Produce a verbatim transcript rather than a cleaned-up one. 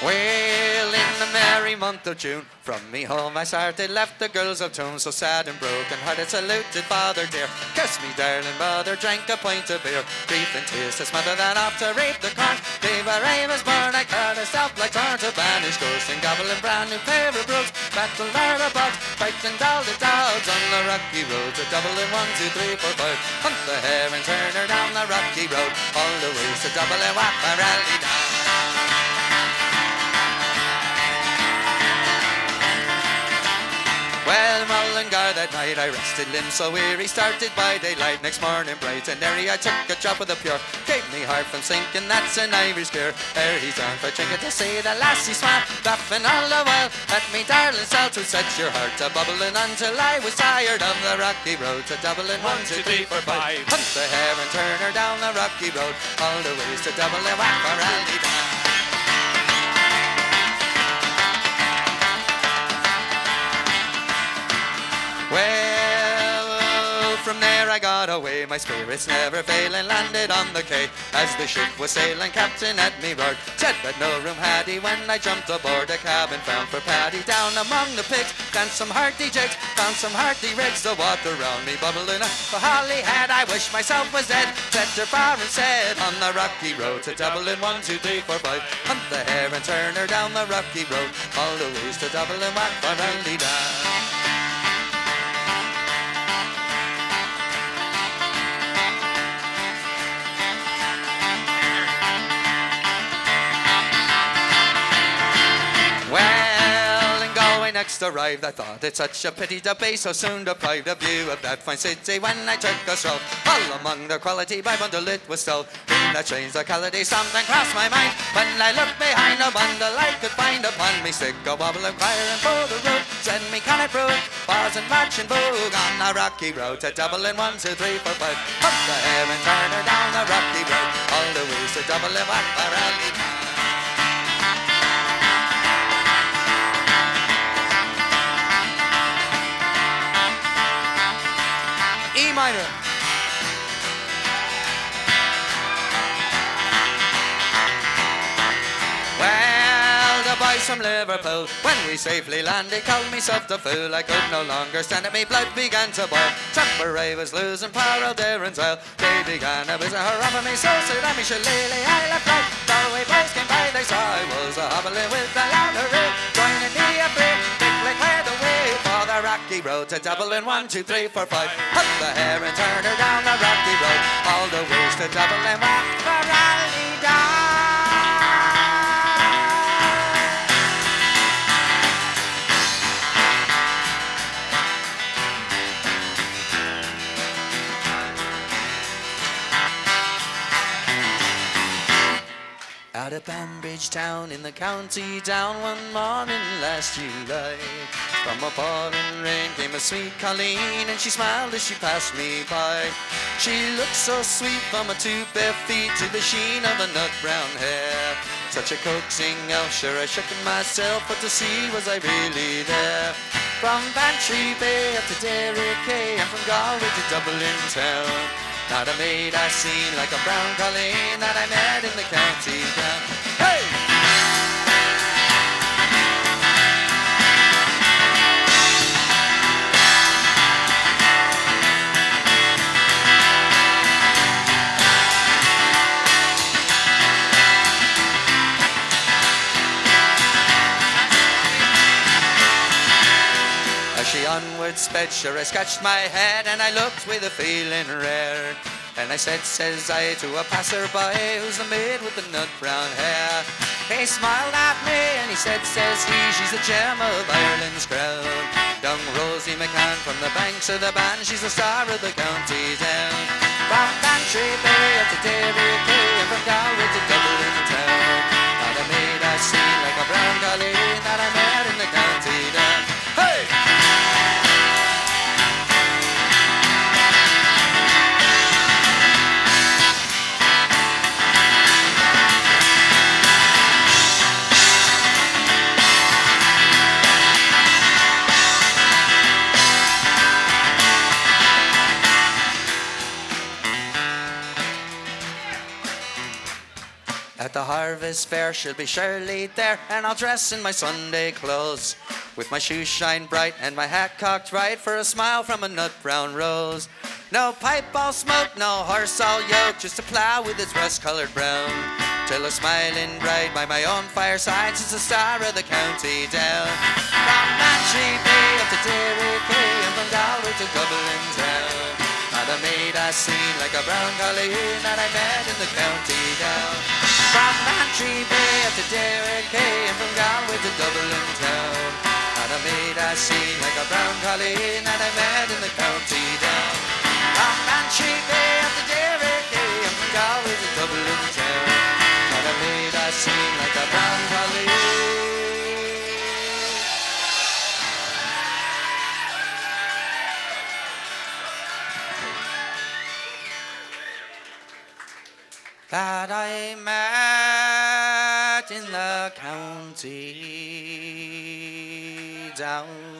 Well, in the merry month of June, from me home I started, left the girls of Tone, so sad and broken hearted, saluted father dear. Kiss me, darling mother, drank a pint of beer. Grief and tears to smother that off to reap the corn. Day where I was born, I cut herself like torn to banish ghosts and gobble and brand new pair of brooks. Battle there about, fighting all the dogs on the rocky road to Dublin. One, two, three, four, five. Hunt the hare and turn her down the rocky road, all the way to Dublin, whap a rally down. Well, Mullingar that night I rested limbs so weary, started by daylight next morning bright, and there I took a drop of the pure, gave me heart from sinking, that's an Irish cure. There he's on for drinking to see the lassie smile, laughing all the while at me darling self, to set your heart a bubbling until I was tired of the rocky road to Dublin. One, two, three, four, five. Hunt the hare and turn her down the rocky road, all the ways to Dublin, whack a rally down. Well, from there I got away, my spirits never failing, landed on the quay. As the ship was sailing, captain at me roared, said that no room had he. When I jumped aboard, a cabin found for Paddy. Down among the pigs, danced some hearty jigs, found some hearty rigs, the water round me bubbling up the Holyhead. I wish myself was dead, set her far and said, on the rocky road to Dublin. One, two, three, four, five. Hunt the hare and turn her down the rocky road, all the ways to Dublin, whack a rally down. Next arrived, I thought it such a pity to be so soon deprived of view of that fine city. When I took a stroll, all among the quality by bundle it was still in a change locality. Something crossed my mind when I looked behind, a bundle I could find upon me stick, a wobble and crying for the road. Send me can it prove bars and marching vogue on a rocky road to Dublin. One, two, three, four, five. Up the hare and turn her down the rocky road, all the ways to Dublin, whack a rally down. E minor. Well, the boys from Liverpool, when we safely landed, called me soft a fool. I could no longer stand it, me blood began to boil. Temper I was losing power of there and well. They began a visit her over me, so said I me shillelagh I left right. Galway boys came by, they saw I was a hobbling with the louder road, joining me a break, quickly cleared the way for the rocky road to Dublin. One, two, three, four, five. Hunt the hare and turn her down the rocky road, all the ways to Dublin, whack a rally down. Out of Banbridge town in the county down one morning last July, from a pouring rain came a sweet Colleen, and she smiled as she passed me by. She looked so sweet from her two bare feet to the sheen of her nut brown hair. Such a coaxing elf, sure I shook myself, but to see was I really there. From Bantry Bay up to Derry Quay, and from Galway to Dublin town, not a maid I seen like a brown Colleen that I met in the county down. Hey! As she onward sped, sure I scratched my head and I looked with a feeling rare. And I said, says I, to a passerby, who's the maid with the nut brown hair? He smiled at me and he said, says he, she's the gem of Ireland's crown. Young Rosie McCann from the banks of the Bann, she's the star of the county down. From Bantry Bay up to Derry Quay, and from Galway to Dublin town, not a maid I seen like a brown Colleen that I met in the county down. Hey! At the heart harvest fair, she'll be surely there, and I'll dress in my Sunday clothes, with my shoes shine bright and my hat cocked right, for a smile from a nut brown rose. No pipe I'll smoke, no horse I'll yoke, just a plough with its rust-coloured brown, till a smiling bride by my own fireside since the star of the county down. From Bantry Bay up to Derry Quay, and from Galway to Dublin town, and I made a scene like a brown colleen that I met in the county down. From Bantry Bay up to Derry Quay, and from Galway to Dublin town, and I made a scene like a brown colleen that I met in the county down. From Bantry Bay up to Derry Quay, and from Galway to Dublin town, and I made a scene like a brown colleen. That I met in the county down.